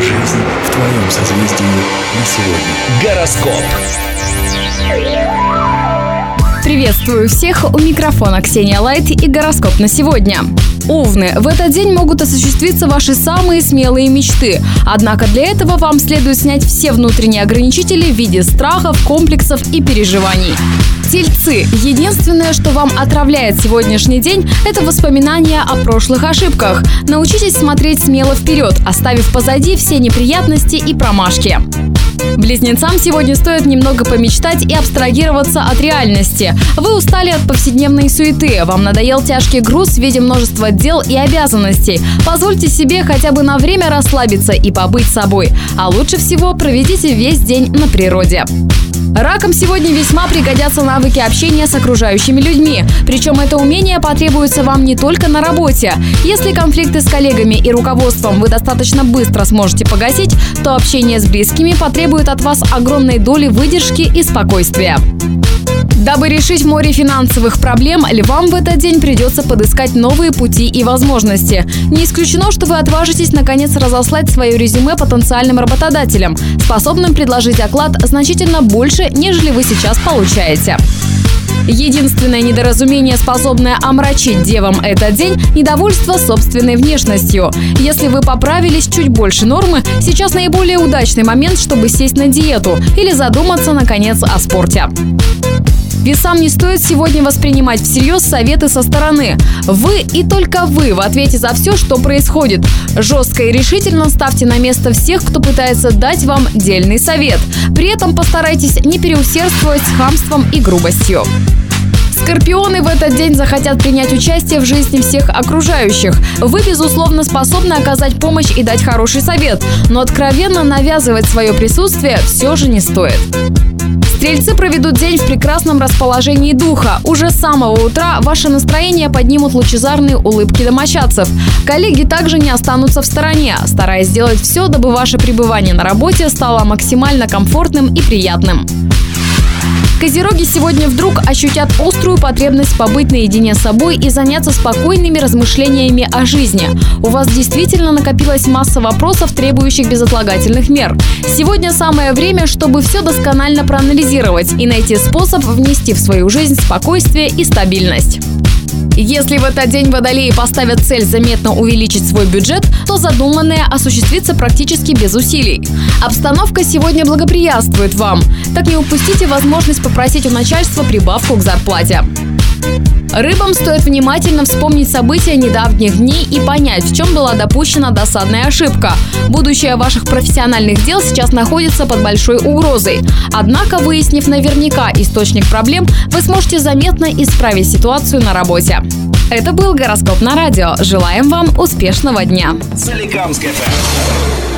Жизнь в твоем созвездии на сегодня. Гороскоп. Приветствую всех, у микрофона Ксения Лайт и гороскоп на сегодня. Овны, в этот день могут осуществиться ваши самые смелые мечты. Однако для этого вам следует снять все внутренние ограничители в виде страхов, комплексов и переживаний. Тельцы, единственное, что вам отравляет сегодняшний день, это воспоминания о прошлых ошибках. Научитесь смотреть смело вперед, оставив позади все неприятности и промашки. Близнецам сегодня стоит немного помечтать и абстрагироваться от реальности. Вы устали от повседневной суеты, вам надоел тяжкий груз в виде множества дел и обязанностей. Позвольте себе хотя бы на время расслабиться и побыть собой. А лучше всего проведите весь день на природе. Ракам сегодня весьма пригодятся навыки общения с окружающими людьми. Причем это умение потребуется вам не только на работе. Если конфликты с коллегами и руководством вы достаточно быстро сможете погасить, то общение с близкими потребует от вас огромной доли выдержки и спокойствия. Дабы решить море финансовых проблем, львам в этот день придется подыскать новые пути и возможности. Не исключено, что вы отважитесь наконец разослать свое резюме потенциальным работодателям, способным предложить оклад значительно больше, нежели вы сейчас получаете. Единственное недоразумение, способное омрачить девам этот день – недовольство собственной внешностью. Если вы поправились чуть больше нормы, сейчас наиболее удачный момент, чтобы сесть на диету или задуматься, наконец, о спорте. Весам не стоит сегодня воспринимать всерьез советы со стороны. Вы и только вы в ответе за все, что происходит. Жестко и решительно ставьте на место всех, кто пытается дать вам дельный совет. При этом постарайтесь не переусердствовать с хамством и грубостью. Скорпионы в этот день захотят принять участие в жизни всех окружающих. Вы, безусловно, способны оказать помощь и дать хороший совет, но откровенно навязывать свое присутствие все же не стоит. Стрельцы проведут день в прекрасном расположении духа. Уже с самого утра ваше настроение поднимут лучезарные улыбки домочадцев. Коллеги также не останутся в стороне, стараясь сделать все, дабы ваше пребывание на работе стало максимально комфортным и приятным. Козероги сегодня вдруг ощутят острую потребность побыть наедине с собой и заняться спокойными размышлениями о жизни. У вас действительно накопилась масса вопросов, требующих безотлагательных мер. Сегодня самое время, чтобы все досконально проанализировать и найти способ внести в свою жизнь спокойствие и стабильность. Если в этот день водолеи поставят цель заметно увеличить свой бюджет, то задуманное осуществится практически без усилий. Обстановка сегодня благоприятствует вам. Так не упустите возможность попросить у начальства прибавку к зарплате. Рыбам стоит внимательно вспомнить события недавних дней и понять, в чем была допущена досадная ошибка. Будущее ваших профессиональных дел сейчас находится под большой угрозой. Однако, выяснив наверняка источник проблем, вы сможете заметно исправить ситуацию на работе. Это был гороскоп на радио. Желаем вам успешного дня. Соликамская ФМ.